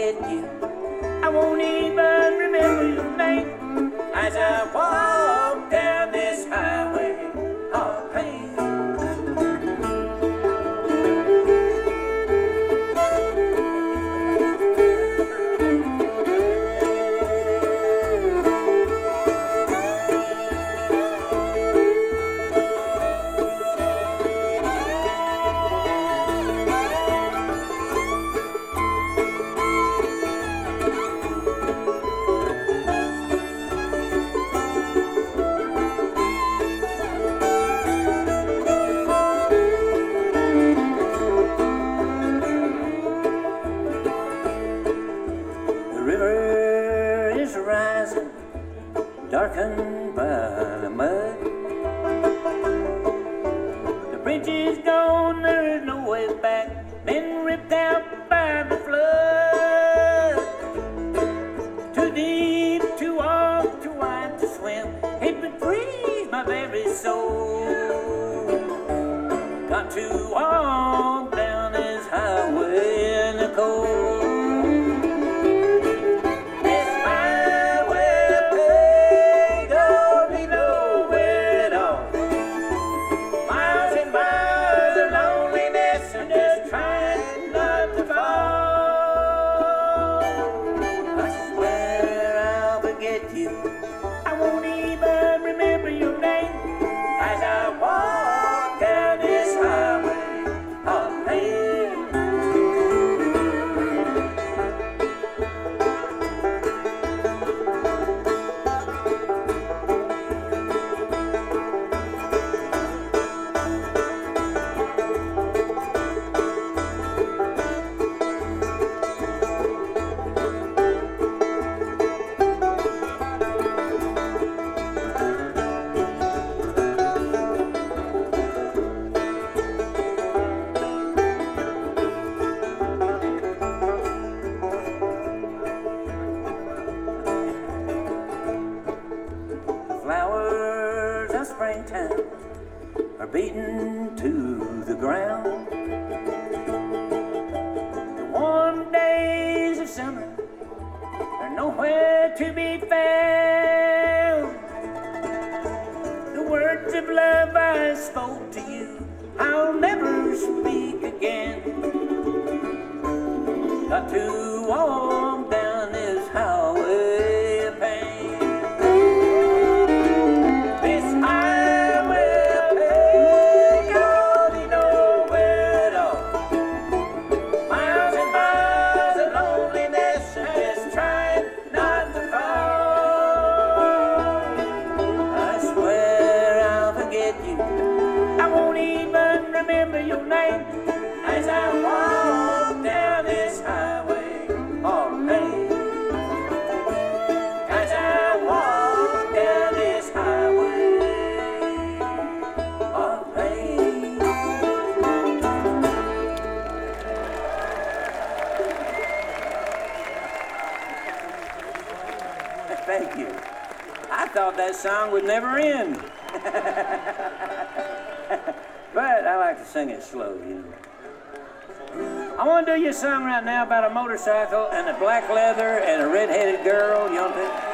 forget you. I won't even remember your name as I walk down this highway of pain. Darkened by the mud. The bridge is gone, there is no way back. Been ripped out by the flood. Too deep, too off, too wide to swim. It would freeze my very soul. Got to walk down this highway in the cold. Springtime are beaten to the ground. The warm days of summer are nowhere to be found. The words of love I spoke to you, I'll never speak again. Got to walk down this highway of pain. Remember your name as I walk down this highway of pain. As I walk down this highway of pain. Thank you. I thought that song would never end. But I like to sing it slow, you know. I want to do you a song right now about a motorcycle and a black leather and a red-headed girl, you know what I'm saying?